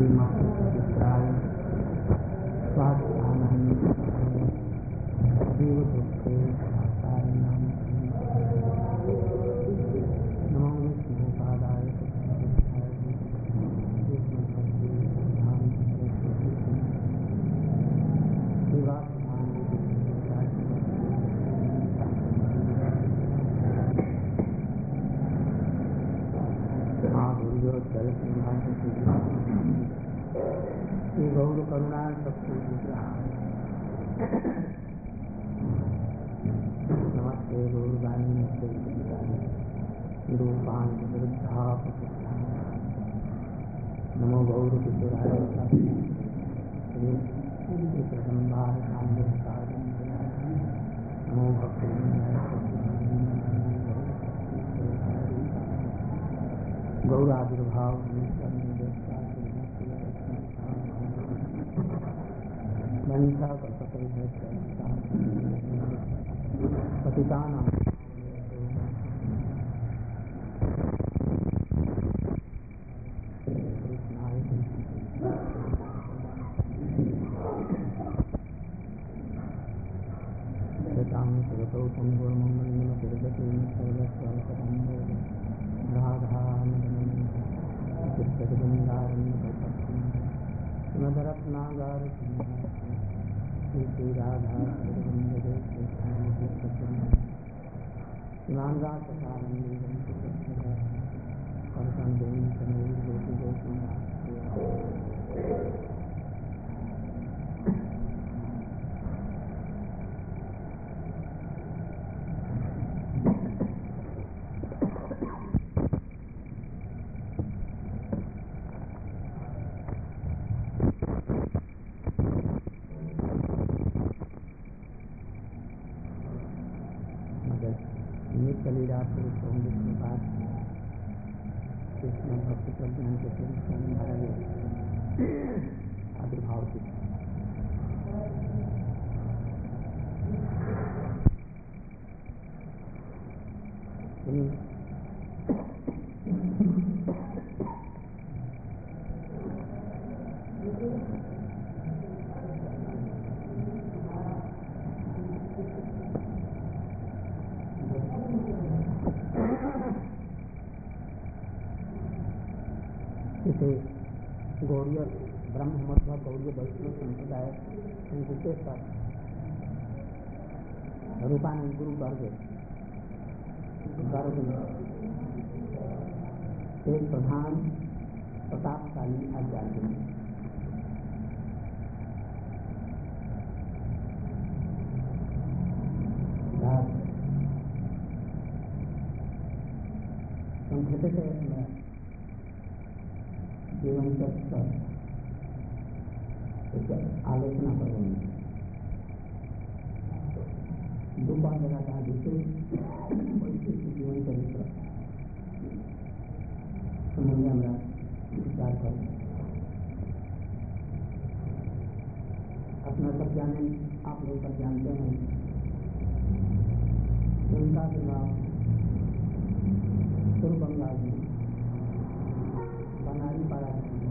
श्रीमत्सुचित्राय स्वाध्यानहं देवदुःखे साकारिणां नमो विष्णुपादाय श्री गौर करुणा शक्ति नमस्ते गौरवाणी रूपांत वृद्धा नमो गौर किशोराय नमो भक्त गौराविर्भाव मनीषा कल्पते पतितानां मदरत्नागार श्री राधा कलीराज के बाद कृष्ण भक्ति प्रज्ञान के आविर्भाव की गौड़ीय ब्रह्म मत गौड़ीय वैष्णव संप्रदाय विशेषकर रूपानंद गुरु वर्ग एक प्रधान प्रतापशाली आचार्य जीवन चक्र आलोचना करेंगे दोपहर लगातार विशेष जीवन चरित्र संबंधी हमारा विचार कर अपना सब जाने आप लोग सब जानते हैं उनका विवाह पूर्व बंगाल में बनारी पारा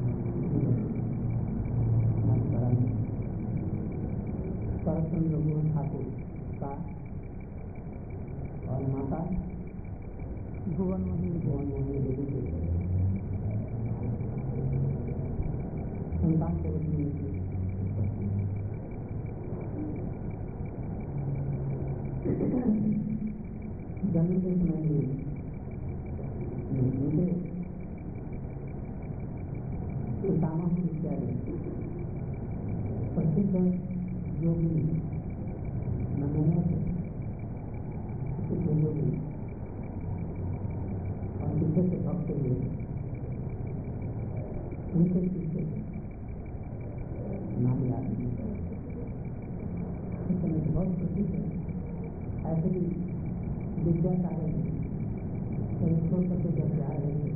शरतचंद्र गुरु ठाकुर का और माता भुवन मोहिनी देवी के संतान के जन्म के समय प्रसिद्ध योगी नमूने योगी और पीछे से भक्त हुए उनके पीछे नाम याद नहीं बहुत प्रसिद्ध है ऐसे भी विद्यासागर में छोड़ करके जब जा रहे थे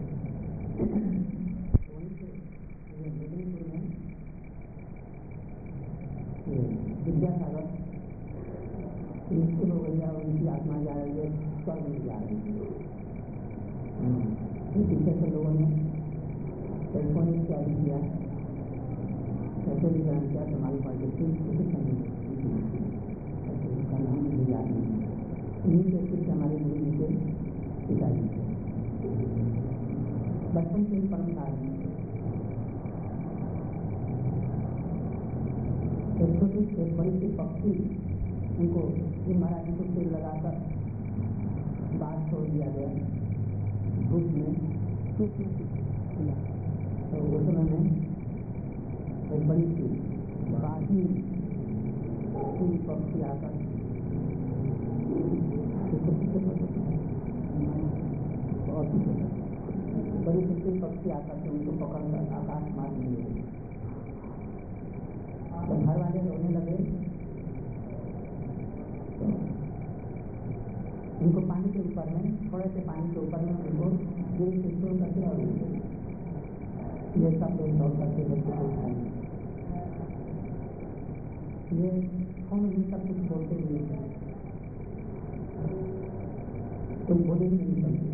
विद्यासागर मुश्किल हो गई है उनकी आत्मा जा रही है स्वर्ग में जा रही है पीछे से लोगों ने टेलीफोन इत्यादि किया ऐसे भी ग्रहण किया तो हमारी पार्टी उसका नाम मुझे याद नहीं। इन्हीं के शिष्य हमारे गुरु जी के पिताजी बचपन से ही परंपरा है। एक छोटी एक बड़ी सी पक्षी उनको महाराज जी को तेल लगाकर बाहर छोड़ दिया गया धूप में। तो उस समय में एक बड़ी सी बाकी पक्षी आकर बड़ी सी पक्षी आकर के उनको पकड़कर आकाश मार्ग में ले गई। तो घर वाले रोने लगे। उनको पानी के ऊपर में थोड़े से पानी के ऊपर में उनको पूरी सिस्टम करके और ये सब लोग दौड़ करके बच्चे को उठाए। ये हम ये सब कुछ बोलते हुए कोई बोले ही नहीं सकते।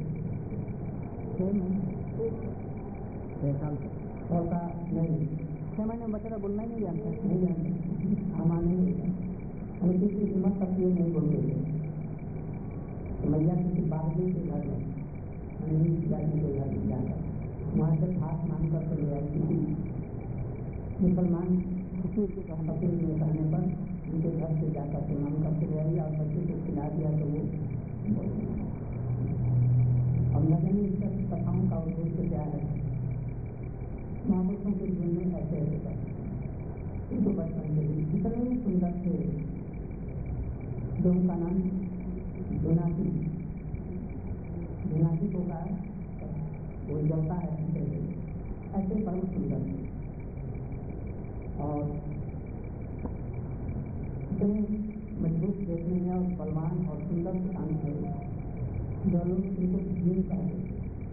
ऐसा नहीं 6 महीने में बच्चा बोलना ही नहीं जानता। नहीं जानते हमारे हमें किसी हिम्मत तक ये नहीं बोलते थे। मैया किसी बाबू के घर में नहीं जाति के घर में जाकर वहाँ से हाथ मांग कर चले आए। किसी मुसलमान फकीर में कहने पर उनके घर से जाकर के मांग कर चले आई और बच्चे को खिला दिया तो वो और न जाने इस कथाओं का उद्देश्य क्या है। महापुरुषों के जीवन में ऐसे ऐसे करते उनको बचपन से ही इतने सुंदर थे जो उनका नाम जोनासी को का वो जलता है ऐसे परम सुंदर थे और इतने मजबूत देखने में और बलवान और सुंदर शांत थे जो लोग उनको जीवन कहते।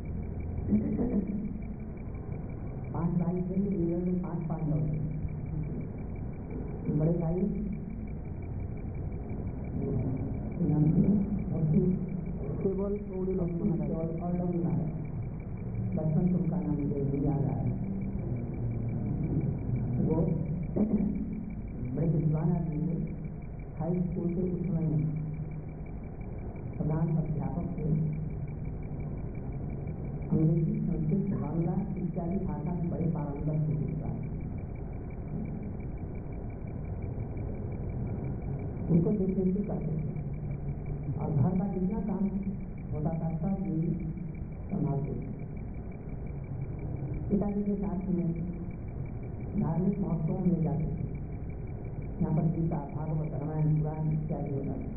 5 भाई थे जीवन में 5 लोग थे। बड़े भाई केवल और लोग बचपन से उनका नाम मुझे याद आ रहा है। वो बड़े विद्वान आदमी थे। हाई स्कूल के उस समय में प्रधान अध्यापक थे। अंग्रेजी संस्कृत बांग्ला इत्यादि भाषा में बड़े पारंगत थे। उनको देखरेख करते थे और घर का जितना काम होता था सब ये संभालते थे। पिताजी के साथ में धार्मिक महोत्सवों में जाते थे। यहाँ पर गीता भागवत रामायण पुराण इत्यादि होता था,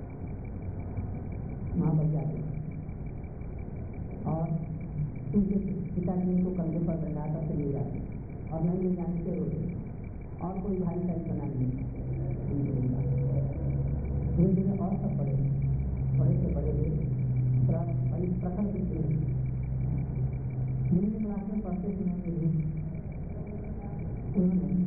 वहाँ पर जाते थे और उनके पिताजी उनको कंधे पर बैठा करके ले जाते और नहीं ले जाने से रोते और कोई भाई का बना नहीं। धीरे धीरे और सब बड़े से बड़े हुए बड़ी प्रखर दिखते हैं। क्लास में पढ़ते समय के लिए उन्होंने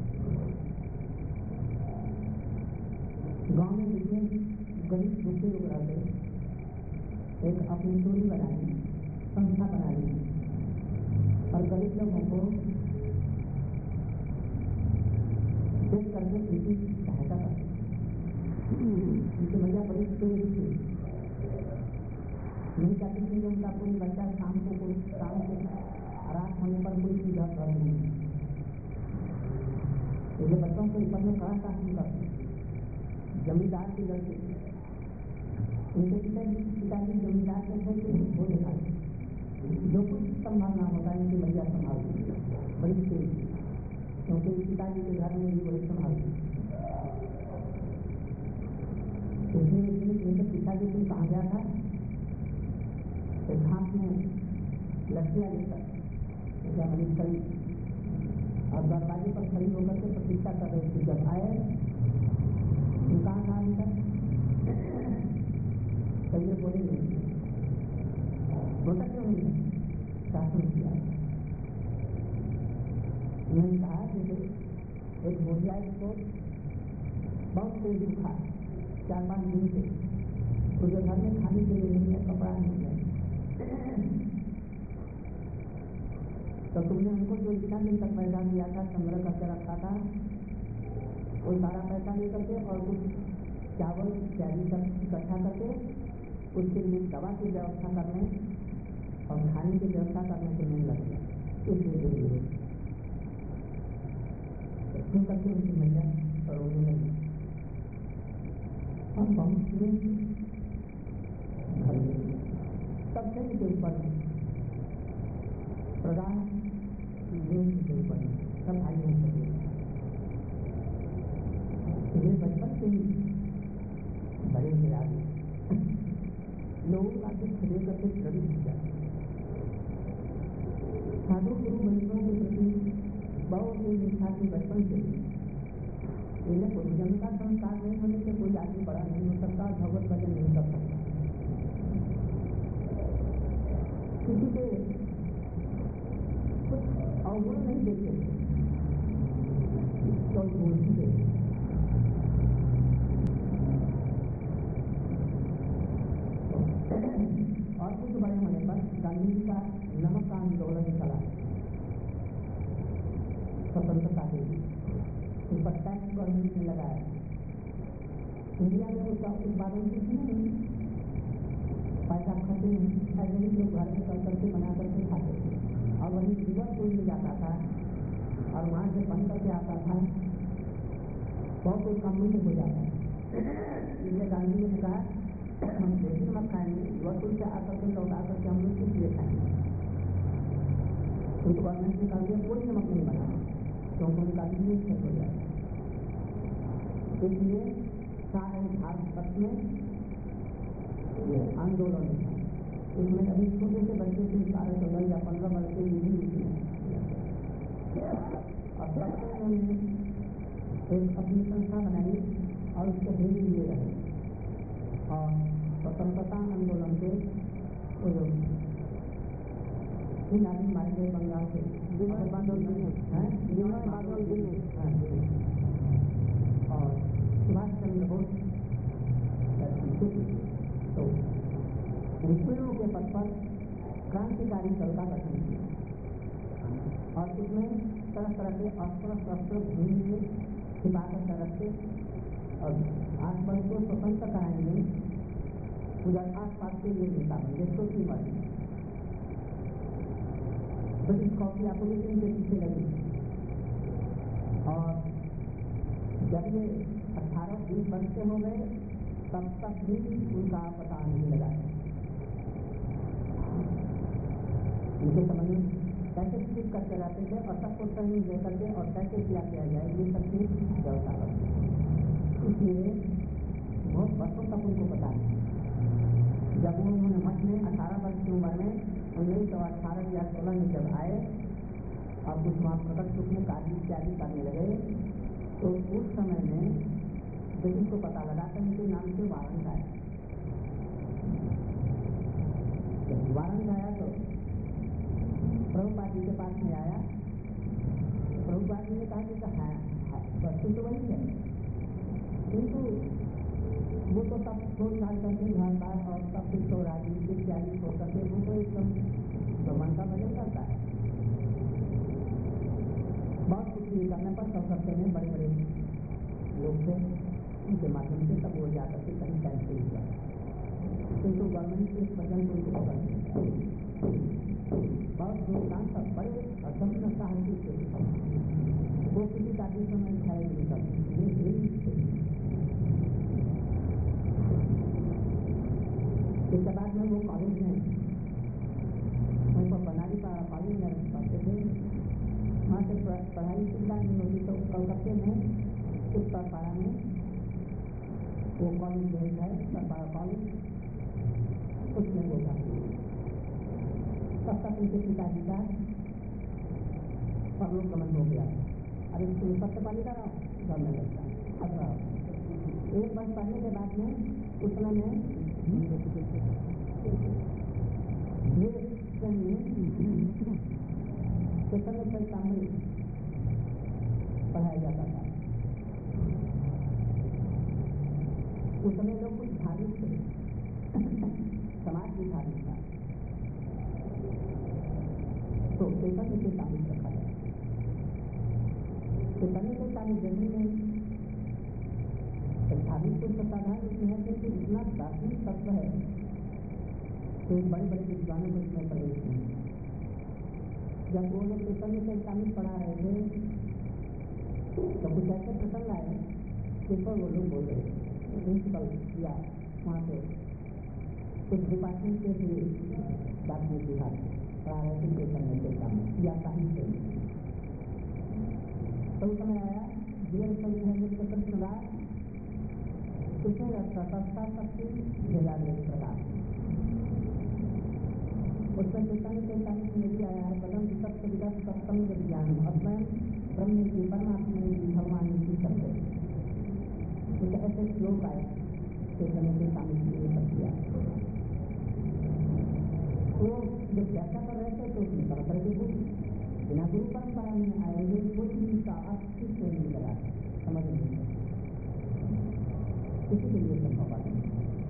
गाँव में जितने गरीब दुखी लोग रहते एक अपनी टोली बनाई, संस्था बनाई और गरीब लोगों को देख करके उनकी सहायता करते। उनकी मैया बड़ी तेज थी, नहीं चाहती थी कि उनका कोई बच्चा शाम को रात होने पर कोई चीज़ कर नहीं। ये बच्चों के ऊपर में कड़ा शासन करते। जमींदार की लड़की उनके पिताजी जमींदार के थे कि वो देखा जो कुछ संभालना होता है इनकी मैया संभालती बड़ी तेज, क्योंकि पिताजी के घर में भी बड़ी संभालती। इनके पिताजी को कहा गया था हाथ में लड़कियां लेकर खड़ी और दरवाजे पर खड़ी होकर के प्रतीक्षा कर रहे थे। जब आए कहा तो ये बोले नहीं होता क्यों नहीं है शासन किया। उन्होंने कहा कि एक बुढ़िया को बहुत तेज दुखा 4-5 दिन से उसके घर में खाने के लिए नहीं है, कपड़ा नहीं है। तो तुमने उनको जो इतना दिन तक पैसा दिया था, संग्रह करके रखा था, वो सारा पैसा ले करके और कुछ चावल इत्यादि सब इकट्ठा करके उसके लिए दवा की व्यवस्था करने और खाने की व्यवस्था करने के लिए लग गया। इसलिए क्यों करके उनकी महिला रोने लगी और बहुत सबसे के ऊपर प्रधान के ऊपर सब भाई हो सके। ये बचपन से ही बड़े हुए आगे लोग आगे खड़े करके प्रवेश हो जाते। साधु गुरु वैष्णव के प्रति बहुत ही निष्ठा की बचपन से इन्हें पूर्वजन्म का संस्कार नहीं होने से कोई आदमी बड़ा नहीं हो सकता, भगवत भजन नहीं कर सकता। किसी के कुछ अवगुण नहीं देखते तो बोलते और कुछ बड़े होने पर गांधी जी का नमक का आंदोलन चला, स्वतंत्रता के लिए उस पर टैक्स गवर्नमेंट ने लगाया। इंडिया में उसका उत्पादन कुछ नहीं, पैसा खर्चे नहीं, ऐसे ही लोग घर में कर करके बना करके खाते थे। और वहीं लिवरपूल में जाता था और वहाँ से बन करके आता था, बहुत कुछ काम में हो जाता है। इसलिए गांधी जी ने कहा हम देसी नमक खाएंगे, लिवरपूल से आकर के लौटा करके हम लोग कुछ ले खाएंगे। तो गवर्नमेंट ने कहा दिया कोई नमक नहीं बना, क्योंकि उनका बिजनेस सेट हो जाए। इसलिए सारे भारत में आंदोलन था। इसमें अभी छोटे से बच्चे से 12 या 15 वर्ष के लिए और सबसे उन्होंने एक अपनी संस्था बनाई और उसके भेज लिए रहे और स्वतंत्रता आंदोलन के इन आदमी मारे गए बंगाल से और सुभाष चंद्र बोस तो मुस्लिमों के पद पर क्रांतिकारी दल का गठन किया और इसमें तरह तरह के अस्त्र शस्त्र भूमि छिपा कर रखते और आसपास को स्वतंत्र कराएंगे। उधर आसपास के लिए नेता बने सोची मर्जी ब्रिटिश कॉफी अपोजिशन के पीछे लगी और जब ये 18-20 वर्ष के हो गए तब तक भी उनका पता नहीं लगा। उनके समझ में कैसे ठीक करते रहते थे और सबको ट्रेनिंग दे करके और कैसे किया जाए ये सब चीज व्यवस्था करते। इसलिए बहुत वर्षों तक उनको पता नहीं। जब उन्होंने मठ में 18 वर्ष की उम्र में 1918 या 16 में जब आए और कुछ वहाँ प्रकट रूप में कार्य इत्यादि करने लगे तो उस समय में ब्रिटिश को पता लगा कि उनके नाम से वारंट आया। जब वारंट आया तो प्रभुपाद जी के पास में आया। प्रभुपाद जी ने कहा कि वस्तु तो वही है, किंतु वो तो सब छोड़ छाड़ करके घर बार और सब कुछ तो राजनीति इत्यादि छोड़ करके वो तो एकदम भगवान का भजन करता है। बहुत कुछ ये करने पर सब सबसे में बड़े बड़े लोग थे, उनके माध्यम से तब वो जाकर के कहीं कैंसिल हुआ, किंतु गवर्नमेंट इस वजन को उनको पकड़ नहीं। बहुत धूमधाम पर बड़े अदम्य साहसी थे, वो किसी का भी समय दिखाई नहीं करते। इसके बाद में वो कॉलेज में उनको बनारी कॉलेज में पढ़ते थे। वहाँ से पढ़ाई सुविधा नहीं होती तो कलकत्ते में उत्तर पाड़ा में वो कॉलेज जो है उत्तर पाड़ा कॉलेज, उसमें वो था। तब तक उनके पिताजी का परलोक गमन हो गया। अरे सत्यपाली का घर में लगता अब एक वर्ष पढ़ने के बाद में उस समय में पढ़ाया जाता था। उस समय लोग कुछ धार्मिक थे, समाज भी धार्मिक था। तो चैतन्य से साबित रखा जाए। चैतन्य से साबित जमीन में धार्मिक को साधारण इसमें है कि इतना दार्शनिक तत्व है कि बड़े बड़े विद्वानों को इसमें प्रवेश नहीं। जब वो लोग चैतन्य से साबित पढ़ा रहे थे तो कुछ ऐसे प्रसंग आए जिस पर वो लोग बोल रहे थे प्रिंसिपल या वहाँ पे कुछ डिपार्टमेंट के भी दार्शनिक विभाग पढ़ा रहे थे चैतन्य से साबित या साहित्य। तो उस समय आया जीवन संविधान के कृष्णदास उसमें सस्ता शक्ति भेदादेव प्रकाश उसमें चैतन्य से साबित में भी आया है पदम सत्य विगत सप्तम ज्ञान अपने ब्रह्म की परमात्मा की भगवान की सत्य कुछ ऐसे श्लोक आए चैतन्य से साबित में सब किया। तो जब व्याख्या कर रहे थे तो उसमें तरह तरह के गुरु बिना गुरु परंपरा में आए हुए कोई भी का अस्तित्व नहीं लगा समझ नहीं किसी के लिए संभव बात नहीं,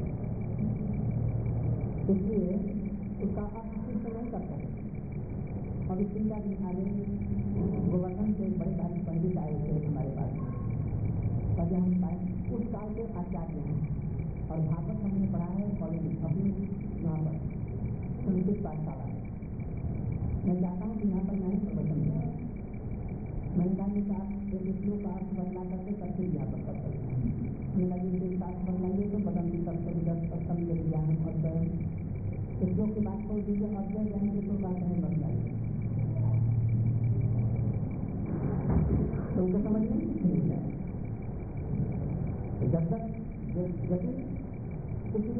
इसलिए उसका अस्तित्व नहीं कर सकते। और इस चिंता के आगे गोवर्धन से बड़े भारी पंडित आए थे हमारे पास ताकि हम पाए उस काल के आचार्य हैं और भागवत हमने पढ़ा है कॉलेज अपनी यहाँ पर संस्कृत पाठशाला। मैं चाहता हूँ कि यहाँ पर मैं प्रवचन दूँ। मैंने कहा कि आप एक श्लोक का अर्थ बदला करके करके यहाँ पर कर सकते हैं। मेरा जिनके साथ बदलाइए तो बदल भी कर सकते सप्तम ज्ञान और स्वयं श्लोक की बात को दीजिए अव्यय ज्ञान की तो बात नहीं बदलाइए तो उनको समझ में नहीं जाए। जब तक यदि किसी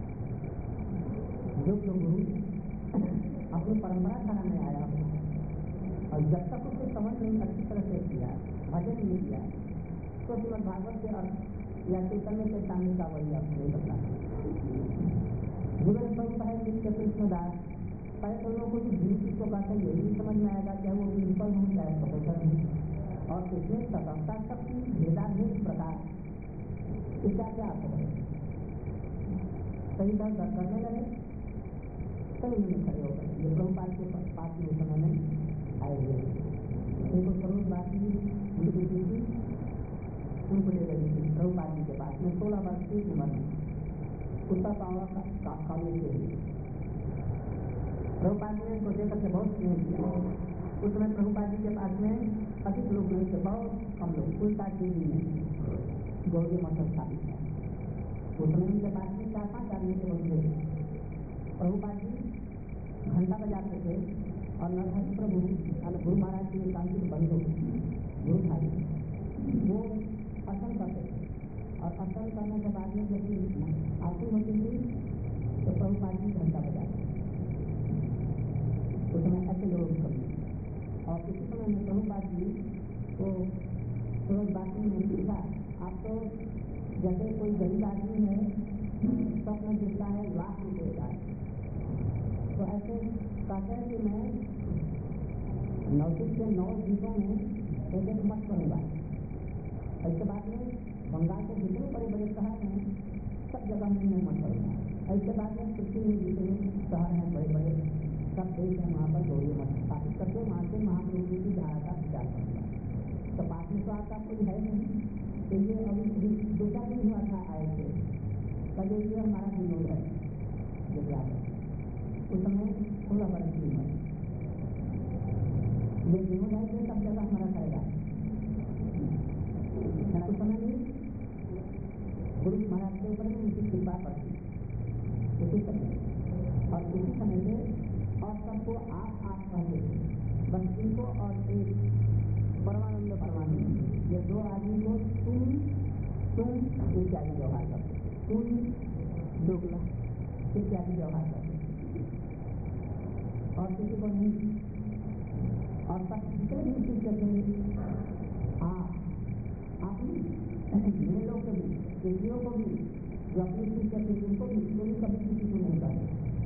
योग गुरु अपनी परंपरा धारा में आया हो और जब तक उसको समझ नहीं अच्छी तरह से किया भजन नहीं किया तो श्रीमद् भागवत के अर्थ या चैतन्य के सामने का वही आप नहीं बदला। जीवन स्वरूप है जिसके कृष्णदास पहले तो लोगों को किसको कहते हैं यही समझ में आएगा चाहे वो प्रिंसिपल हो चाहे प्रोफेसर हो और इसमें सतर्कता शक्ति भेदाभेद प्रकार इसका क्या अर्थ है सही तरह करने लगे तब उन्होंने खड़े हो गए। ये प्रभुपाद के पास में समय में आए हुए उनको स्वरूप बात की उनकी थी उनको ले गई थी प्रभुपाद जी के पास में 16 वर्ष की उम्र में उत्तर पावा कॉलेज के लिए प्रभुपाद जी ने उनको देकर के बहुत स्नेह किया। उस समय प्रभुपाद जी के पास में अधिक लोग नहीं थे बहुत कम लोग कुल 7 दिन में गौरी मठ स्थापित है। उस समय उनके पास में 4-5 आदमी से बंधे प्रभुपाद जी घंटा बजाते थे और नरहरि प्रभु गुरु महाराज के शांति बंधु गुरु भाई वो अर्चन करते थे और अर्चन करने के बाद में जब आरती होती थी तो प्रभुपाद जी घंटा बजाते उस समय ऐसे लोग कभी और इसी समय में प्रभुपाद जी को रोज बातों में पूछा आप तो जैसे कोई गरीब आदमी है स्वप्न दिखता है लाख रुपये का तो ऐसे कहते हैं कि मैं नवदीप के 9 द्वीपों में एक मठ बनूंगा। इसके बाद में बंगाल के जितने बड़े बड़े शहर हैं सब जगह में मैं मठ बनूंगा। इसके बाद में पृथ्वी में जितने शहर हैं बड़े बड़े सब देश हैं वहाँ पर गौरी मठ स्थापित करके वहाँ से महाप्रभु की धारा का प्रचार करूँगा। तो पास में तो आपका कोई है नहीं तो ये अभी 2-4 दिन हुआ था आए थे तब ये हमारा विनोद है जो याद है उस समय 16 वर्ष की उम्र ये विनोद है कि सब जगह हमारा करेगा। उस समय में गुरु महाराज के ऊपर में उनकी कृपा पड़ती उसी समय और उसी समय से और सबको आप कहते थे बस इनको और एक परमानंद ये 2 आदमी को तुम इत्यादि व्यवहार करते तुम दोगला इत्यादि व्यवहार करते और किसी को नहीं और सब जितने भी चीज करते हैं आप मेरे लोग को भी इंद्रियों को भी जो अपनी चीज करते हैं उनको भी कोई कभी किसी को नहीं करते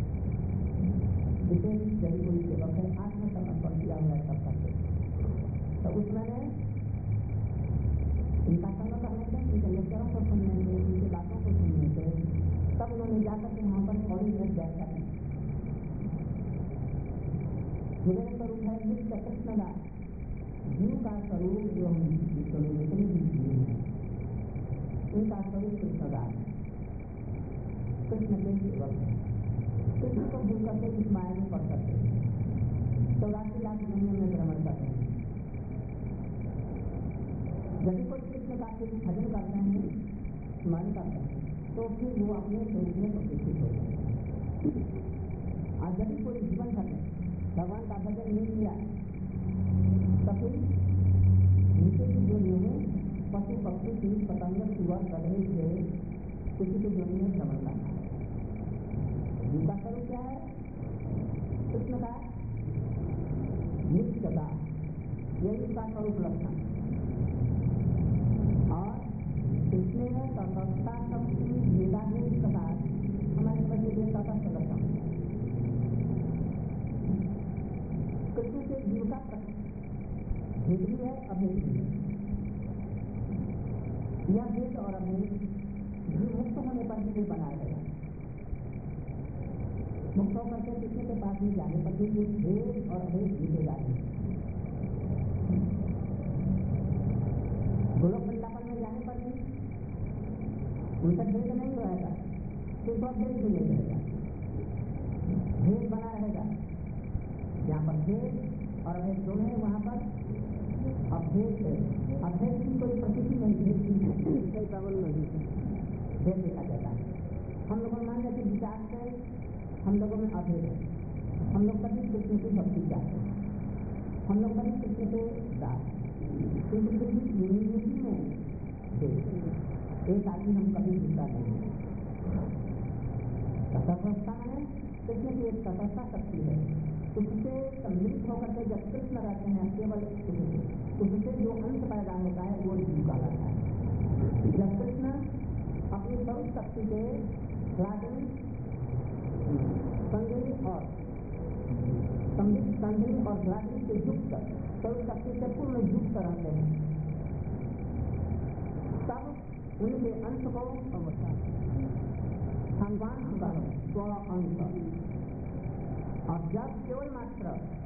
जिसे जब कोई सेवक है आत्मसमर्पण किया हुआ सब करते तो उसमें इनका संग करने से उनके लेक्चरों को सुनने से उनकी बातों को सुनने से तब उन्होंने जाकर के वहाँ पर थोड़ी देर बैठ कर हृदय स्वरूप है नित्य कृष्णदास। जीव का स्वरूप जो हम जितने भी जीव हैं उनका स्वरूप कृष्णदास है, कृष्ण के सेवक है। कृष्ण को भूल करके इस माया में पड़ सकते 84 लाख दुनिया में भ्रमण करते हैं। यदि कोई कृष्ण का के भजन करते हैं, स्मरण करते हैं, तो फिर वो अपने स्वरूप में प्रतिष्ठित हो जाते हैं। और यदि कोई जीवन भर भगवान का भजन नहीं किया तो फिर नीचे की दुनिया में पशु पक्षी कीट पतंग सुअर गधे से किसी की दुनिया में भ्रमण करना है। जिनका स्वरूप क्या है? कृष्ण का नित्यता, यही उसका स्वरूप लक्षण। और इसमें है तटस्थता शक्ति वेदांत प्रकार हमारे बच्चे के तटस्थ लक्षण। कृष्ण के जीव का भेद भी है, अभेद भी है। यह भेद और अभेद जीव मुक्त होने पर भी बना रहेगा। मुक्त होकर के कृष्ण के पास में जाने पर भी भेद और अभेद जीते जाते हैं। गोलोक वृंदावन में जाने पर भी उनका भेद नहीं रहेगा, सिर्फ भेद भी नहीं रहेगा, भेद बना रहेगा। जहाँ पर भेद और अभेद दोनों है वहाँ पर अभेद है। अभेद की कोई प्रकृति नहीं, भेद की भेद देखा जाता है। हम लोगों मान लेते विचार से हम लोगों में अभेद है। हम लोग कभी कृष्ण की भक्ति चाहते हैं, हम लोग कभी कृष्ण के दास, क्योंकि यूनिवर्सिटी में एक आदमी हम कभी दूसरा नहीं। तटस्थता है कृष्ण की एक तटस्थता शक्ति है। उससे सम्मिलित होकर के जब कृष्ण रहते हैं केवल उससे जो अंश पैदा होता है वो जीव का लगता है। जब कृष्ण अपनी स्वरूप शक्ति के लादनी संगनी और लादनी से युक्त स्वरूप शक्ति से पूर्ण युक्त रहते हैं, तब उनके अंश को संवान कर स्व अंश। और जब केवल मात्र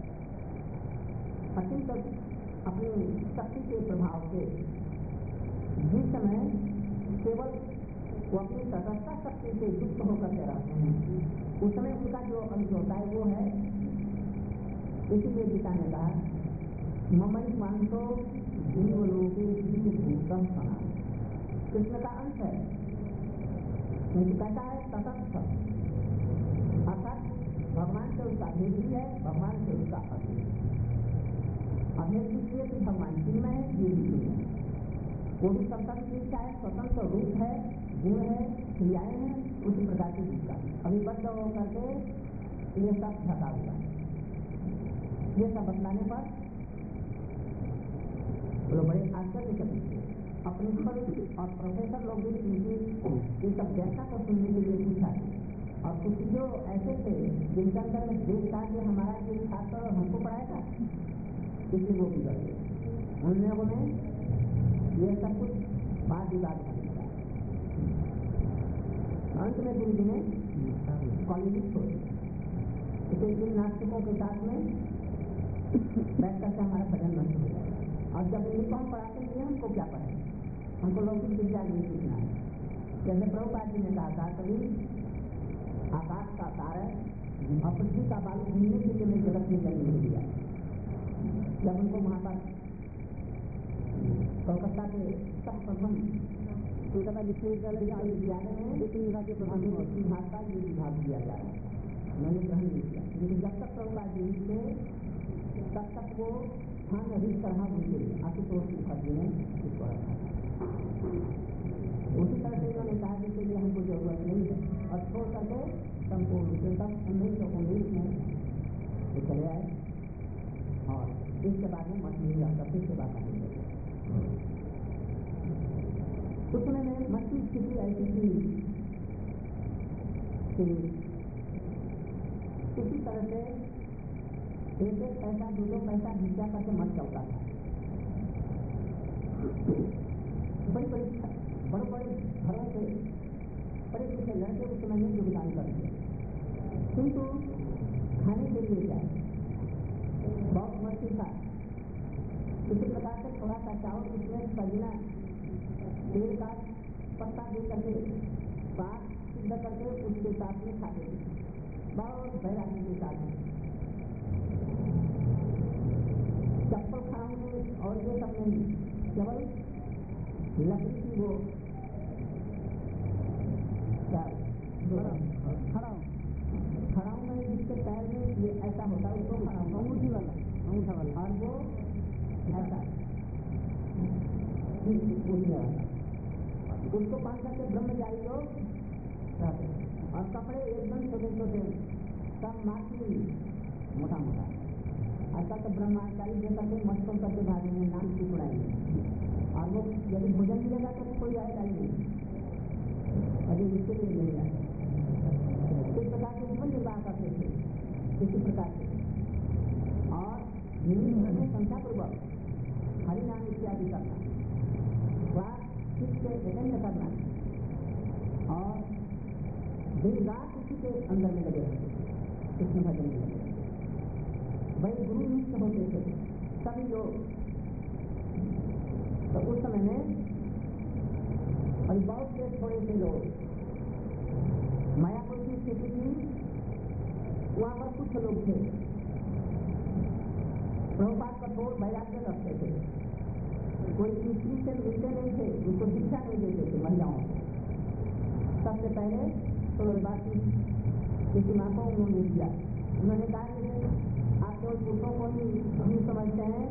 अचिंत अपनी शक्ति के प्रभाव से जिस समय केवल वो अपनी तटस्था शक्ति से युक्त होकर के रहते हैं, उस समय उनका जो अंश होता है वो है, इसीलिए गीता ने कहा ममई मानसो जीवलोके जीवभूतः सना। कृष्ण का अंश है, क्योंकि कहता है तटस्थ, अर्थात भगवान से उसका भेद भी है, भगवान से उसका अभेद। अभेद इसलिए कि भगवान चिन्मय है, ये भी चिन्मय है। वो भी स्वतंत्र चीज का है, स्वतंत्र रूप है, गुण है, क्रियाएं हैं, उसी प्रकार की चीज का अभिबद्ध होकर के ये सब ढका हुआ है। ये सब बतलाने पर लोग बड़े आश्चर्य करते हैं। प्रिंसिपल और प्रोफेसर लोग भी ये सब व्याख्या को सुनने के लिए पूछा। और कुछ जो ऐसे थे जिनके अंदर में देश था कि हमारा ये छात्र हमको पढ़ाएगा, इसलिए वो भी गए। उन लोगों ने ये सब कुछ बात विवाद कर दिया। अंत में गुरु जी ने कॉलेज छोड़ी, इसे इन नास्तिकों के साथ में बैठ करके हमारा भजन नष्ट हो जाएगा। और जब इनको हम पढ़ाते हैं हमको क्या पढ़े, हमको लौकिक विद्या नहीं सीखना है। जैसे प्रभुपाद जी ने कहा था कभी आकाश का तारा और पृथ्वी का बालू घूमने के लिए मैं जगत में जन्म नहीं दिया। जब उनको वहाँ पर कोलकाता के सब प्रथम कोलकाता विश्वविद्यालय में एक विभाग के प्रथम विभाग का ये विभाग दिया जा रहा है, मैंने ग्रहण नहीं किया। लेकिन जब तक प्रभुपाद जी थे तब तक वो स्थान अधिक तरह उनके आशुतोष मुखर्जी ने इसको रखा। उसी तरह से उन्होंने कहा जिसके लिए हमको जरूरत नहीं है, और छोड़ करके संपूर्ण से तब 1919 में वो चले आए। और इसके बाद में मत नहीं रहा, फिर से बात आने लगी। उस समय में मत की स्थिति ऐसी थी कि उसी तरह से एक एक पैसा दो दो पैसा भिक्षा करके मत चलता था। बड़े बड़े घरों से बड़े छोटे लड़के उस समय में योगदान करते, किंतु खाने के लिए जाए बहुत मुश्किल था। इसी प्रकार से थोड़ा सा चावल उसमें सजना तेल का पत्ता दे करके बात सिद्ध करके उसके साथ में खाते थे, बहुत बैरागी के साथ में। चप्पल खाने में और ये सब नहीं, केवल लकड़ी की वो खड़ाऊ में जिसके पैर में ये ऐसा होता है उसको खड़ाऊ, अंगूठी वाला और वो ऐसा उसको बांध करके ब्रह्मचारी लोग रहते और कपड़े एकदम छोटे छोटे सब माथी मोटा मोटा। ऐसा तो ब्रह्मचारी दे करके मस्तों करके भागेंगे, नाम की उड़ाएंगे और वो यदि भोजन मिलेगा तो कोई आएगा ही नहीं, अभी इसके लिए नहीं आए। इस प्रकार के जीवन निर्वाह करते थे किसी प्रकार से और निर्णय संख्या पूर्वक हरि नाम इत्यादि करना, वह चित्त से एकाग्र करना और दिन रात उसी के अंदर में लगे रहते, कृष्ण भजन में लगे। वही गुरु निष्ठ होते थे सभी लोग। तो उस समय में और बहुत से थोड़े से लोग मायापुर की स्थिति थी, वहां पर कुछ लोग थे प्रभुपाद कठोर वैराग्य रखते थे, कोई स्त्री से मिलते नहीं थे, उनको शिक्षा नहीं देते थे महिलाओं को। सबसे पहले तो बात किसी माँ को उन्होंने दिया, उन्होंने कहा कि आप केवल पुरुषों को ही समझते हैं,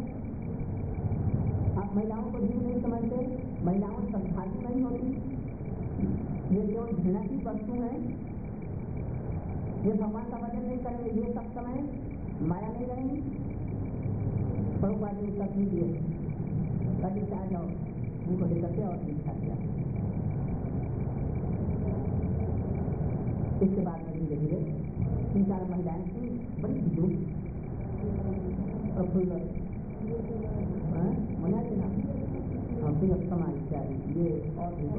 आप महिलाओं को जीव नहीं समझते, महिलाओं संभागी नहीं होती, ये केवल घृणा की वस्तु है, ये भगवान का भजन नहीं करेंगे, ये सब समय माया नहीं रहेंगी। प्रभुपाद जी उत्तर नहीं दिए, कभी से आ जाओ, उनको लेकर के और शिक्षा दिया। इसके बाद में धीरे धीरे 3-4 महिलाएं थी, बड़ी बुजुर्ग प्रफुल्ल मना के नाम फिर समाज इत्यादि ये और भी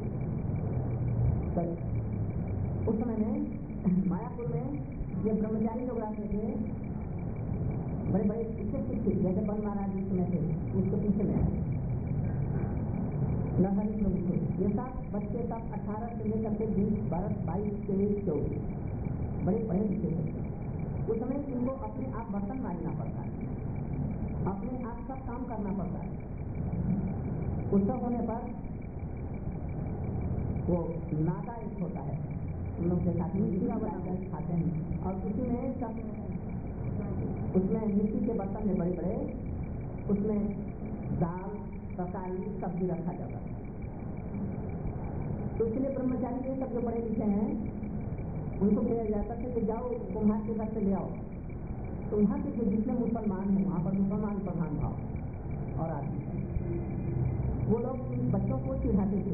उस समय में मायापुर में ये ब्रह्मचारी लोग रहते थे, बड़े बड़े शिक्षित जैसे बन महाराज जी में थे, उसके पीछे में आए नहरी प्रभु थे। ये सब बच्चे सब 18 से लेकर के 20, 12, 22, 23, 24 बड़े पढ़े लिखे थे। उस समय इनको अपने आप बर्तन मांजना पड़ता है, अपने आप सब काम करना पड़ता है। उत्सव होने पर वो नागा एक होता है, उन लोग के साथ मिट्टी का बनाकर खाते हैं और उसी में सब उसमें मिट्टी के बर्तन में बड़े बड़े उसमें दाल तरकारी सब्जी रखा जाता है। तो इसलिए ब्रह्मचारी ये सब जो पढ़े लिखे हैं उनको भेजा जाता है कि जाओ कुम्हार के घर से ले आओ। तो वहाँ के जो जितने मुसलमान हैं वहाँ पर मुसलमान प्रधान भाव और आदमी वो लोग बच्चों को चिढ़ाते थे,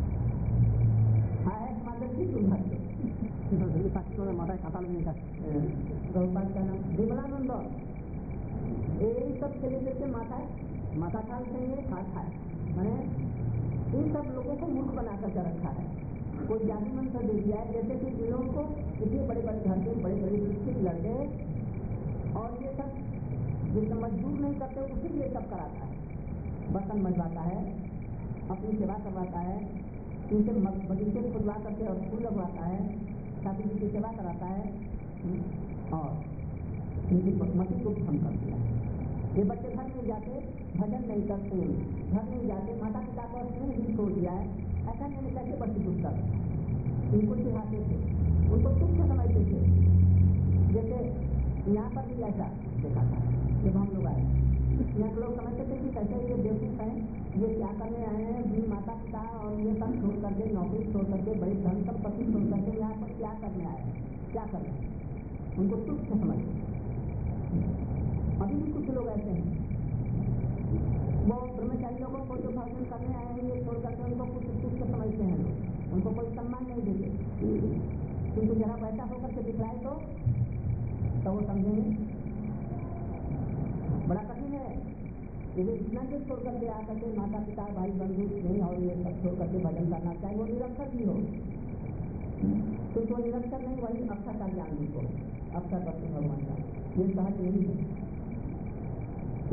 माता काताल में प्रभुपाद का नाम विमलानंद, यही सब चले देते माता काल से ये खाए मैंने इन सब लोगों को मूर्ख बना कर रखा है। कोई जाति मंत्र दे दिया है, जैसे कि इन लोगों को इतने बड़े बड़े घर के बड़े बड़े शिक्षित लड़के और ये सब जिससे मजदूर नहीं करते उसी ये सब कराता है, बर्तन मंजवाता है, अपनी सेवा करवाता है, इनसे बगीचे खुदवा करके और फूल लगवाता है, शादी जी की सेवा कराता है और इनकी मती को भंग कर दिया है। ये बच्चे घर में जाके भजन नहीं करते, घर में जाके माता पिता को स्नेह भी छोड़ दिया है, ऐसा नहीं कैसे बच्चे कुछ कर इनको सिखाते थे, उनको तुच्छ समझते थे। जैसे यहाँ पर भी ऐसा देखा था जब हम लोग आए, यहाँ के लोग समझते थे कि कैसे ये बेवकूफ हैं, ये क्या करने आए हैं, भी माता पिता और ये सब छोड़ करके नौकरी छोड़ करके बड़ी धन संपत्ति छोड़ करके यहाँ पर क्या करने आए हैं, क्या करना है, उनको तुच्छ समझते। अभी भी कुछ लोग ऐसे हैं, वो ब्रह्मचारी लोगों को जो भजन करने आए हैं ये छोड़ करके उनको कुछ तुच्छ समझते हैं, लोग उनको कोई सम्मान नहीं देते। क्योंकि जरा वैसा होकर के दिखलाए तो वो समझेंगे बड़ा कठिन है। यदि इतना जो छोड़ करके आकर के माता पिता भाई बंधु नहीं और ये सब छोड़ करके भजन करना चाहिए, वो निरक्षर भी हो, क्योंकि वो निरक्षर नहीं वही अक्षर का ज्ञान भी हो, अक्षर वस्तु भगवान का ये सहज नहीं है।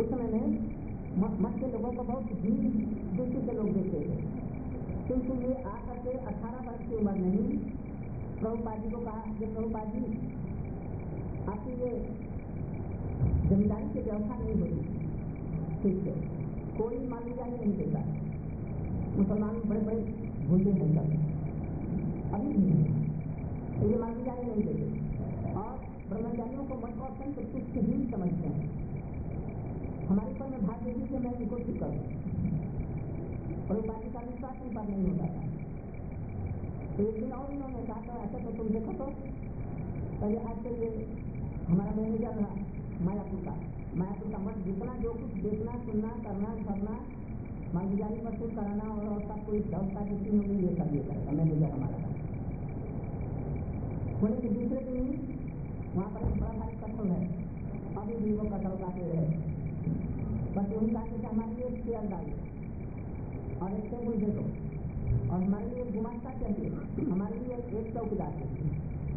उस समय में मठ के लोगों को बहुत भीड़ दृष्टि से लोग देखते थे, क्योंकि ये आकर के 18 वर्ष की उम्र में ही प्रभुपाद जी को कहा कि प्रभुपाद जी आपकी ये जमींदारी की व्यवस्था नहीं होगी ठीक है, कोई मालूजारी नहीं देता, मुसलमान बड़े बड़े भूले हैं सब अभी भी तो ये मालूजारी नहीं देते और ब्रह्मचारियों को मठ को अत्यंत तुच्छहीन समझते हैं। हमारे ऊपर में भाग देती कि मैं इनको ठीक करूँ, प्रभुपाद जी का विश्वास इन पर नहीं होता था। तो एक दिन और इन्होंने कहा तो ऐसा तो तुम देखो तो पहले आज से ये हमारा मैनेजर रहा मायापुर का मठ जितना जो कुछ देखना सुनना करना करना मालूजारी वसूल कराना और सब कोई व्यवस्था जितनी होगी ये सब ये करेगा मैनेजर हमारा था। होने के दूसरे दिन वहाँ पर एक बड़ा भारी कटल है, अभी भी वो कटल का पेड़ है, बस यही कहा कि हमारे लिए एक चेयर डालिए और एक टेबल दे दो और हमारे लिए एक गुमास्ता चाहिए, हमारे लिए एक चौकीदार चाहिए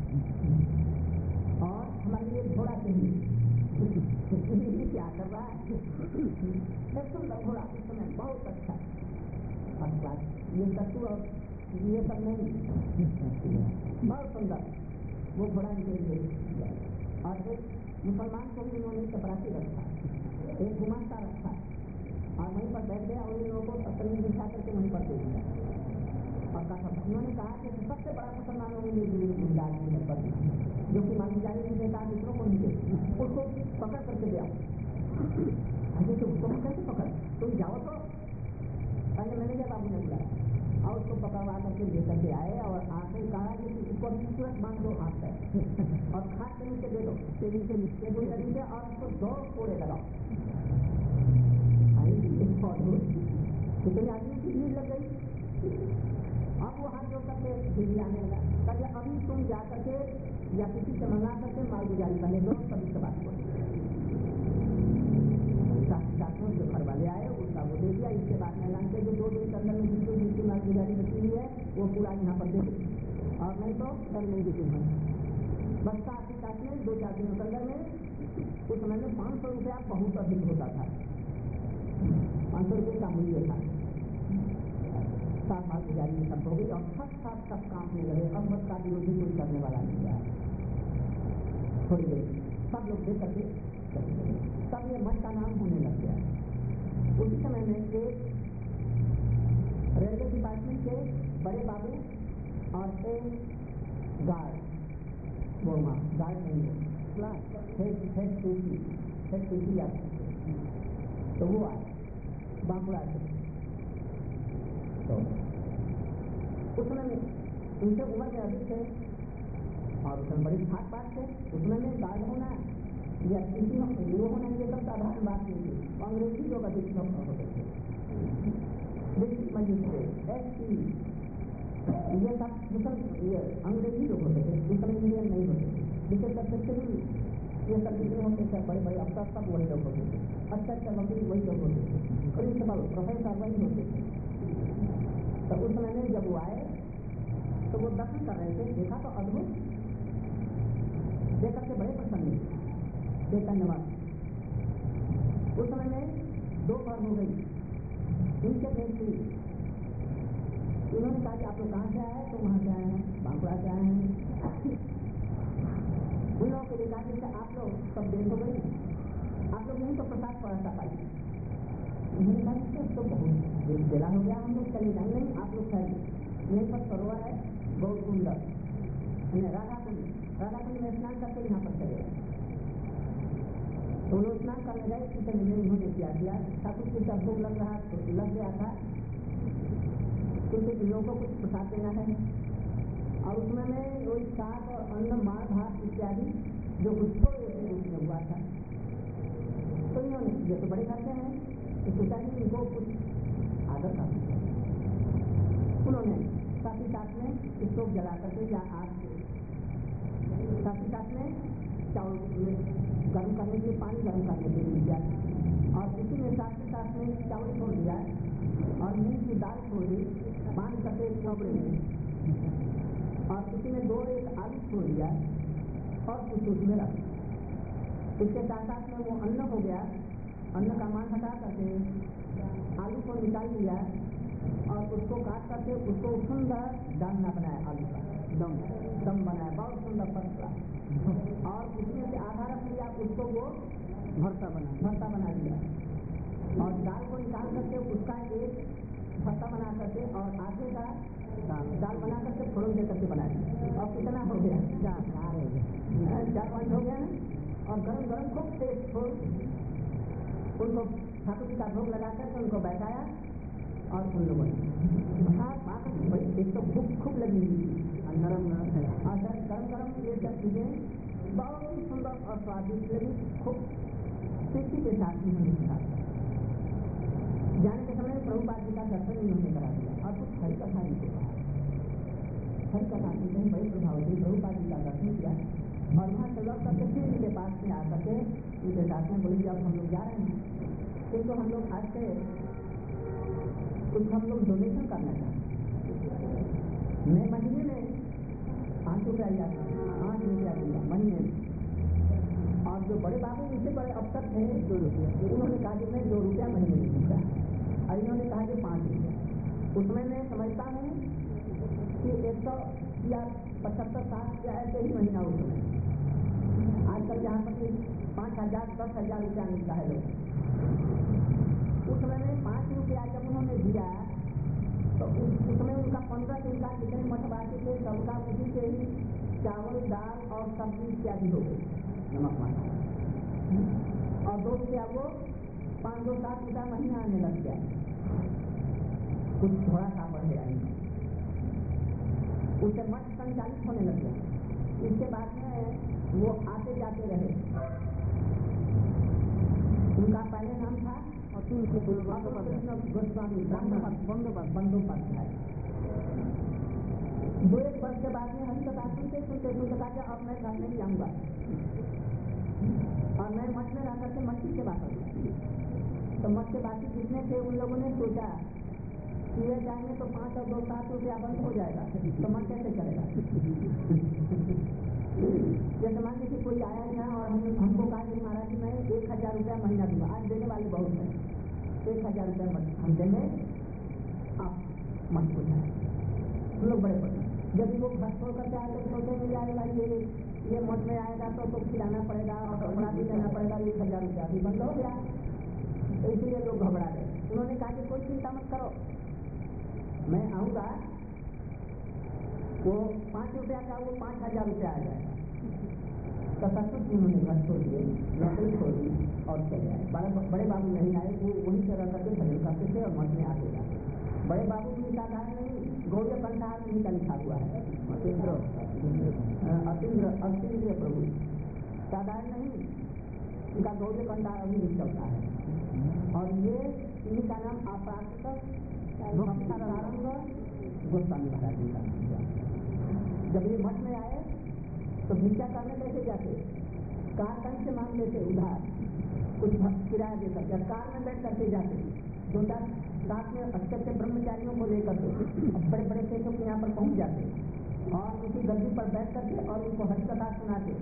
और हमारे लिए एक घोड़ा चाहिए। क्या कर रहा है एक सुंदर घोड़ा उस समय बहुत अच्छा फर्स्ट क्लास, ये सत्तू और ये सब नहीं बहुत सुंदर वो घोड़ा निकल और एक मुसलमान को भी उन्होंने चपरासी रखा, एक गुमास्ता रखा और वहीं पर बैठ गया और इन लोगों को तस्वीर दिखा करके वहीं पर दे दिया और कहा उन्होंने कहा कि सबसे बड़ा मुसलमानों में जिम्मेदार जो कि मालूजारी नहीं देता दूसरों को नहीं देते उसको पकड़ करके दे आओ। तो उसको कैसे पकड़, तुम जाओ तो पहले मैनेजर बाबू ने बुलाया और उसको पकड़वा करके लेकर के आए और आके कहा कि उसको तुरंत बांध दो हाथ पर और खाट के नीचे दे दो टेबल के नीचे और उसको 2 कोड़े लगाओ। कितने आदमी की भीड़ लग गई। अब वो हाथ जोड़ करके भीड़ आने लगा, कभी अभी तुम जा करके या किसी से मंगा करके मालूजारी करने दो, सभी से बात करो। जो घर वाले आए उसका वो दे दिया, इसके बाद में ऐलान किया जो 2 दिन के अंदर में जिसकी मालूजारी बची हुई है वो पूरा यहाँ पर दे दे और नहीं तो घर नहीं देते हैं। बस साथ ही साथ में 2-4 दिनों के अंदर में उस समय में 500 रुपया बहुत अधिक होता था, 500 रुपये का मूल्य था। साथ मालूजारी में सब हो गई और सब कांपने लगे, अब मत का विरोधी कोई करने वाला नहीं गया। थोड़ी देर सब लोग देख करके तब ये मठ का नाम होने लग गया। उसी समय में एक रेलवे डिपार्टमेंट के बड़े बाबू और एक गार्ड, वो गार्ड नहीं है तो वो आए बांकुड़ा से। तो उस समय में उनसे उम्र में अधिक थे और उसमें बड़ी खास बात थे, उसमें में गार्ड होना या किसी वो होना ये सब साधारण बात नहीं थी। अंग्रेजी लोग अधिक होते थे, डिस्ट्रिक्ट मजिस्ट्रेट एसपी ये सब ये अंग्रेजी लोग होते थे, उस समय इंडियन नहीं होते थे। जिसके सेक्रेटरी ये सब जितने होते थे बड़े बड़े अफसर सब वही लोग होते थे, अच्छा वकील वही लोग होते थे, प्रिंसिपल प्रोफेसर वही होते थे। तो उस समय में जब वो आए तो वो दर्शन कर रहे थे, देखा तो अद्भुत, देख करके बड़े प्रसन्न धन्यवाद। उस समय में 2 बार हो गई इनसे भेंट हुई। उन्होंने कहा कि आप लोग कहाँ से आए, तो वहाँ से आए हैं, बांकुड़ा से आए हैं। उन लोगों को देखा कि आप लोग सब देर हो गई, आप लोग यहीं तो प्रसाद पढ़ा पाइए। उन्होंने कहा कि तो बहुत बेला हो गया, हम लोग चले जाएंगे, नहीं आप लोग ठहरिए, यहीं पर सरोवर है बहुत सुंदर, राधा कुंड में स्नान करके यहाँ पर चले गए। तो लोग स्नान करने गए, किचन में उन्होंने क्या किया, ठाकुर जी का भोग लग गया था, क्योंकि लोगों को कुछ प्रसाद देना है और उसमें में वही साग और अन्न मार भात इत्यादि जो कुछ उसमें हुआ था। तो इन्होंने ये तो बड़े घर से हैं, तो सोचा कि इनको कुछ आदर था। उन्होंने साथ ही साथ में स्टोव जला करके या आग साथ ही साथ में चावल गर्म करने के लिए पानी गर्म करने के लिए दिया और इसी में साथ ही साथ में चावल छोड़ दिया और मूंग की दाल छोड़ दी, बांध करके चौबड़े में और इसी में 2-1 आलू छोड़ दिया और कुछ उसमें रख। इसके साथ साथ में वो अन्न हो गया अन्न का मान हटा करके आलू को निकाल लिया और उसको काट करके उसको सुंदर डालना बनाया, आलू का दम बनाया, बहुत सुंदर पतला, और उसमें से आधा रख लिया, उसको वो भरता बना दिया, और दाल को निकाल करके उसका एक भरता बना करके और आटे का दाल बना करके फोड़न दे करके बना दिया। और कितना हो गया? 4-5 हो गया ना। और गरम गरम खूब तेज छोड़ उनको ठाकुर जी का भोग लगा करके उनको बैठाया और उन लोगों ने बड़ी एक तो खूब लगी हुई नरम है, और गरम गरम ये सब चीजें बहुत ही सुंदर और स्वादिष्ट लगी, खूब प्रीति के साथ उन्होंने जाने के समय प्रभुपाद जी का दर्शन इन्होंने करा दिया और कुछ हरि कथा जी को कहा। हरि कथा जी ने बड़े प्रभाव से प्रभुपाद जी का दर्शन किया और वहाँ से लौट करके फिर उनके पास में आ करके उनके साथ में बोले कि अब हम लोग जा रहे हैं, किंतु हम लोग आज से कुछ हम लोग डोनेशन करना चाहते, मैं महीने में 5 रुपया दूंगा महीने में। और जो बड़े बाबू उनसे बड़े अफसर थे 2 रुपया, उन्होंने कहा कि मैं 2 रुपया महीने में दूंगा, और इन्होंने कहा कि 5 रुपया। उसमें मैं समझता हूँ कि 100 या 75-60 या ऐसे ही महीना उस समय, आजकल जहाँ पर 5,000-10,000 रुपया मिलता है लोग, उस समय में 5 रुपया जब उन्होंने दिया तो उसमें उनका 15 दिन का जितने मठवासी थे सबका उसी से ही चावल दाल और सब्जी इत्यादि हो गई, नमक माना, और 2 रुपया वो 5-7 रुपया महीना आने लग गया, कुछ थोड़ा सा बढ़ गया, उससे मठ संचालित होने लग गया। इसके बाद में वो आते जाते रहे, उनका पहले नाम था गोस्वामी बंदोपाध्याय। 2-1 वर्ष के बाद में हरि कथा सुनते कहा अब मैं घर नहीं जाऊंगा, और मैं मठ में रह करके मठ की सेवा करूंगा। तो मठ के बाकी जितने थे उन लोगों ने सोचा कि ये जाएंगे तो 5 और 2 7 रुपया बंद हो जाएगा, तो मठ कैसे चलेगा। जैसे मान लीजिए कोई आया था और हमको कहा कि महाराज जी मैं 1,000 रुपया महीना दूंगा, आज देने वाले बहुत हैं, 1,000 रुपया हम देंगे, आप मठ को जाए, हम लोग बड़े पड़े। जब वो घर छोड़ करके आए तो सोचेंगे जाएगा ये मठ में आएगा तो खिलाना पड़ेगा और कपड़ा भी देना पड़ेगा, 1,000 रुपया भी बंद हो गया, तो इसलिए लोग घबरा गए। उन्होंने कहा कि कोई चिंता मत करो, मैं आऊँगा, वो 5 रुपया का वो 5,000 रुपया आ जाएगा। तो सचमुच उन्होंने घर छोड़ दिए, नौकरी छोड़ दी और चले आए। बड़े बाबू नहीं आए, वो वहीं से रह करके भजन करते थे और मठ में आते जाते। बड़े बाबू भी साधारण नहीं, गौरी कंठार में का लिखा हुआ है, अतीन्द्र प्रभु, साधारण नहीं, उनका गौरी कंठार अभी भी चलता है। और ये इन्हीं का नाम अप्राकृत गोस्वामी महाराज जी का। जब ये मठ में आए तो भिक्षा करने कैसे जाते, कार कहीं से मांग लेते उधार, कुछ किराया दे सकते, कार में बैठ करके जाते, 2-4 साथ में अच्छे ब्रह्मचारियों को लेकर बड़े बड़े सेठों के यहाँ पर पहुँच जाते और उसी गद्दी पर बैठ करके और उनको हरि कथा सुनाते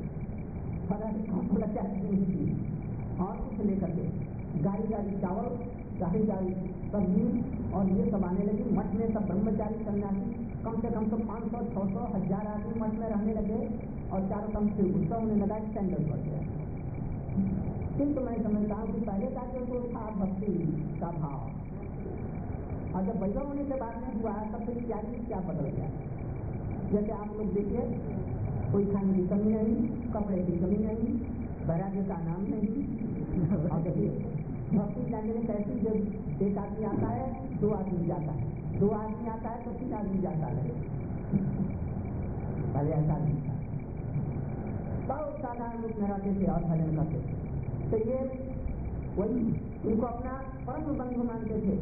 और कुछ लेकर के गाड़ी चावल, गाड़ी सब्जी और ये सब आने लगी। मठ में सब ब्रह्मचारी सन्यासी कम से कम तो 500, 600, 1000 आदमी मठ में रहने लगे और चारों कम से उत्सव होने लगा, स्टैंडर्ड बढ़ गया। किंतु मैं समझता हूँ कि पहले का जो था भक्ति का भाव, और जब वैभव होने के बाद में हुआ तब फिर क्या बदल गया। जैसे आप लोग देखिए, कोई खाने की कमी नहीं, कपड़े की कमी नहीं, वैराग्य का नाम नहीं। और देखिए भक्ति जाने में कैसी, जब एक आदमी आता है 2 आदमी जाता है, 2 आदमी आता है तो 3 आदमी जाता है, पहले ऐसा नहीं था। बहुत साधारण रूप में रहते थे और भजन करते थे। तो ये वही उनको अपना परम बंधु मानते थे,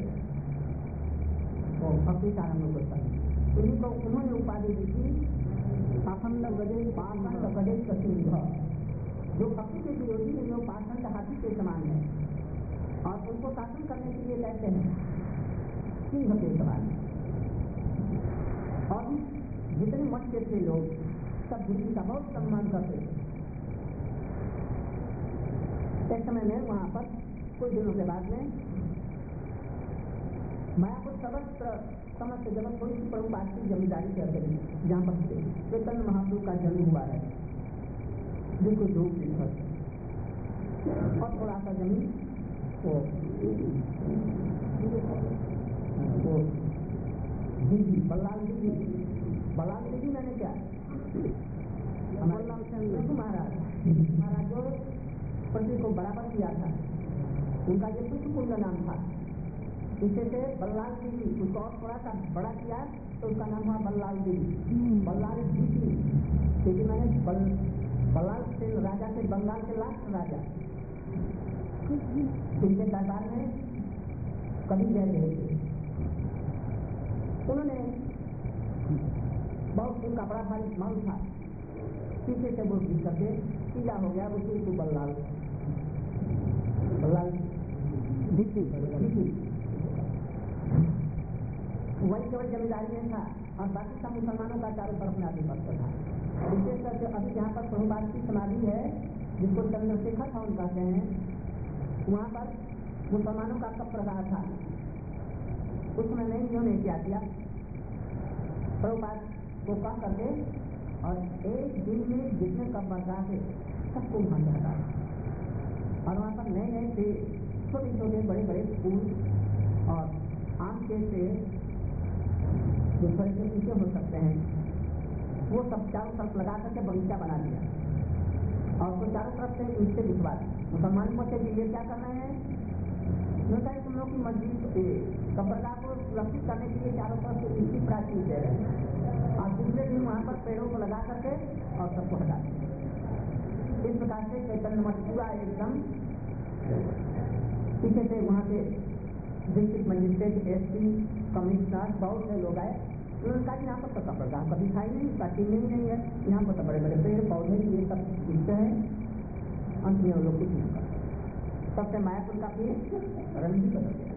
वो भक्ति सारंग गोस्वामी। उन्हीं को उन्होंने उपाधि दी थी पाखंड गजेश सिंह। जो भक्ति के विरोधी है, जो पाखंड हाथी के समान है, और उनको शासन करने के लिए कहते हैं सिंह के समान। और जितने मठ के थे लोग सब गुरु जी का बहुत सम्मान करते थे। एक समय में वहाँ पर कुछ दिनों के बाद में मायापुर सर्वत्र समस्त जगत थोड़ी सी प्रभुपाद की जमींदारी के अंतर्गत जहाँ पर चैतन्य महाप्रभु का जन्म हुआ है, जिसको जोग निर्भर और थोड़ा सा जमीन वो दीदी बल्लाल दीदी मैंने क्या महाराज जो पृथ्वी को बराबर किया था, उनका ये पुष्पकुंड नाम था। इसे से बल्लाल दीदी उसको और थोड़ा सा बड़ा किया तो उसका नाम हुआ बल्लाल दीदी। बल्लाल दीदी क्योंकि मैंने बल्लाल से राजा से बंगाल के लास्ट राजा इनके दरबार में कभी गए थे। उन्होंने बहुत उनका बड़ा भारी माल था, पीछे से वो घिस करके पीला हो गया, वो तो बल्लाल वही केवल जमींदारी में था और बाकी सब मुसलमानों का चारों तरफ में आधिपत्य था। विशेष करके अभी जहाँ पर प्रभुपाद की समाधि है, जिसको चंद्रशेखर भवन कहते हैं, वहाँ पर मुसलमानों का सब प्रकार था। उसमें नहीं इन्होंने क्या किया, प्रभुपाद को कह करके और एक दिन में जितने कब बरसात है सबको वहाँ से हटा और वहाँ पर नए नए पेड़, छोटे छोटे बड़े बड़े फूल और आम के पेड़ जो थोड़े से ऊंचे हो सकते हैं, वो सब चारों तरफ लगा करके बगीचा बना दिया और उसको चारों तरफ से ईंटें बिछवा दी। मुसलमान पूछे कि ये क्या करना है, उन्होंने तुम लोग की मस्जिद कब्रगाह को सुरक्षित करने के लिए चारों तरफ से ईंटी प्राचीर दे रहे हैं और दूसरे दिन वहाँ पर पेड़ों को लगा करके और सबको हटा दिया। इस प्रकार से चैतन्य मठ पूरा एकदम पीछे से वहाँ से डिस्ट्रिक्ट मजिस्ट्रेट, एसपी, कमिश्नर बहुत से लोग आए। उन्होंने कहा यहाँ पर तो कब्रगाह कभी खाई नहीं, प्राचीन नहीं है, यहाँ पर तो बड़े बड़े पेड़ पौधे ये सब दिखते हैं। अंत में वो लोग कुछ नहीं करते। सबसे मायापुर का भी रंग भी बदल गया।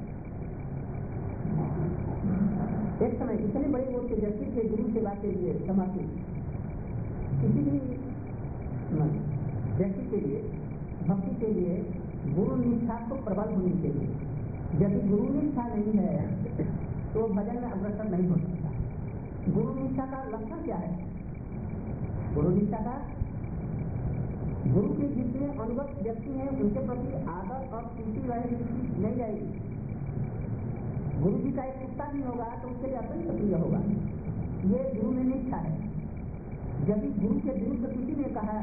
एक समय इतने बड़े वो तेजस्वी के गुरु सेवा के लिए समर्पित किसी भी व्यक्ति के लिए, भक्ति के लिए गुरु निष्ठा को प्रबल होनी चाहिए। यदि गुरु निष्ठा नहीं है तो भजन में अग्रसर नहीं हो सकता। गुरु निष्ठा का लक्षण क्या है? गुरु निष्ठा का गुरु के जितने अनुगत व्यक्ति हैं उनके प्रति आदर और प्रीति रहेगी नहीं रहेगी। गुरु जी का एक कुत्ता भी होगा तो उसके लिए अत्यंत प्रिय होगा। ये गुरु में निष्ठा है। यदि गुरु के विरुद्ध किसी ने कहा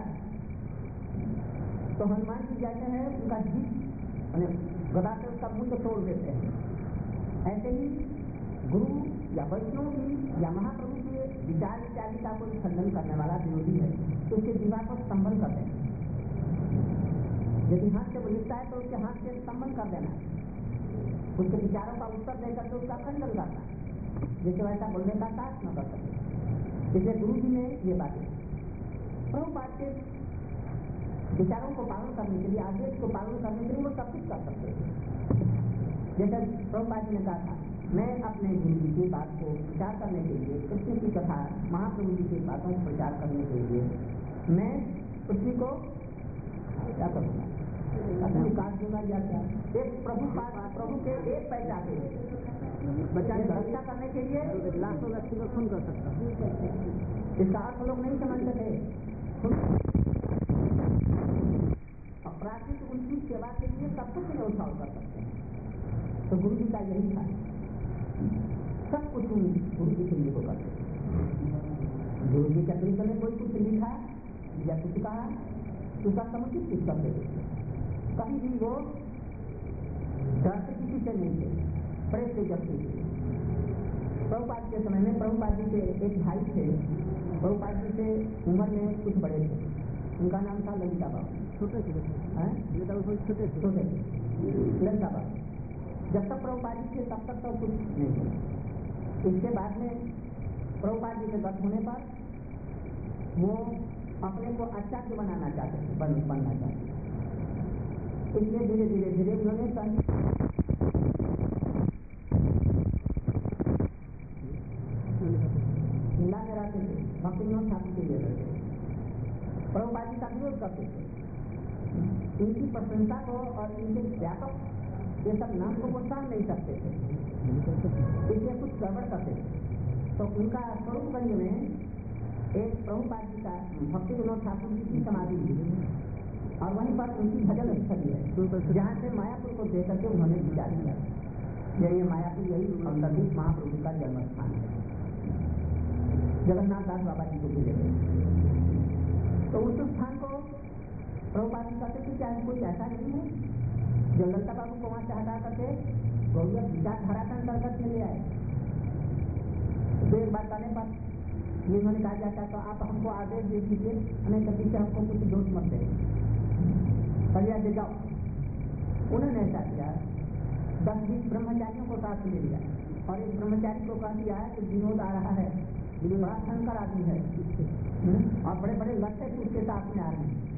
तो हनुमान जी जाते हैं, उनका जीत गदा से उसका मुंड तोड़ देते हैं। ऐसे ही गुरु या वैष्णव की या महाप्रभु के विचार इत्यादि का कोई खंडन करने वाला विरोधी है तो उसके विवाह को स्तंभन कर देना। यदि हाथ से वो लिखता है तो उसके हाथ से स्तंभन कर देना, उसके विचारों का उत्तर देकर के उसका खंडन करना, जिससे वैसा बोलने का साहस न कर सके। इसलिए गुरु जी ने ये बातें प्रभुपाद के विचारों को पालन करने के लिए, आदेश को पालन करने के लिए वो सब कुछ कर सकते हैं। जैसे प्रभुपाद जी ने कहा था, मैं अपने गुरु जी की बात को प्रचार करने के लिए, कृष्ण की कथा, महाप्रभु जी की बातों को प्रचार करने के लिए मैं पृथ्वी को क्या करूँगा, अपनी काट दूंगा या क्या। एक प्रभु के एक पैसा के बच्चा रक्षा करने के लिए लाखों व्यक्ति को खून कर सकता। इसका अर्थ लोग नहीं समझ सके। अपराधिक उनकी सेवा के लिए सब कुछ न्यौछावर कर सकते हैं। तो गुरु जी का यही था, सब कुछ गुरु जी के लिए को करते। गुरु जी के अतिरिक्त में कोई कुछ लिखा या कुछ कहा उसका समुचित उत्तर देते। कभी भी वो डरते किसी से नहीं थे, बड़े तेजस्वी थे। प्रभुपाद के समय में प्रभुपाद जी के एक भाई थे, प्रभुपाद जी से उम्र में कुछ बड़े थे, उनका नाम था ललिता बाबू। छोटे थे ललिता बाबू। जब तक प्रभुपाद जी थे तब तक तो कुछ नहीं थे। इसके बाद में प्रभुपाद जी के गत होने पर वो अपने को आचार्य बनाना चाहते थे, बनना चाहते थे। इसलिए धीरे धीरे उन्होंने जिला में रहते थे, भक्ति विनोद ठाकुर के लिए रहते थे, प्रभुपाद जी का विरोध करते थे। इनकी प्रशंसा को और इनके व्यापक ये सब नाम को वो सह नहीं सकते थे, इसलिए कुछ गड़बड़ करते थे। तो उनका स्वरूपगंज में एक प्रभुपाद जी का भक्ति विनोद ठाकुर जी की समाधि और वहीं पर उनकी भजन स्थली है, जहाँ से मायापुर को दे करके उन्होंने विचार किया। ये मायापुर यही अंतर्दीप महाप्रभु का जन्म स्थान है, जगन्नाथ दास बाबा जी को भी ले। तो उस स्थान को प्रभुपाद जी कहते थे क्या कोई ऐसा नहीं है जो ललिता बाबू को वहाँ से हटा करके गौरिया विचारधारा का अंतर्गत में ले आए। तो एक बार कहने पर ये उन्होंने कहा जाता तो आप हमको आदेश दे दीजिए, हमें कभी से हमको कुछ दोष मत दे, कलिया दे जाओ। उन्होंने ऐसा किया, 10-20 ब्रह्मचारियों को साथ ले लिया और एक ब्रह्मचारी को कह दिया कि विनोद आ रहा है, बड़ा शंकर आदमी है और बड़े बड़े लट्टे उसके साथ में आ रहे हैं,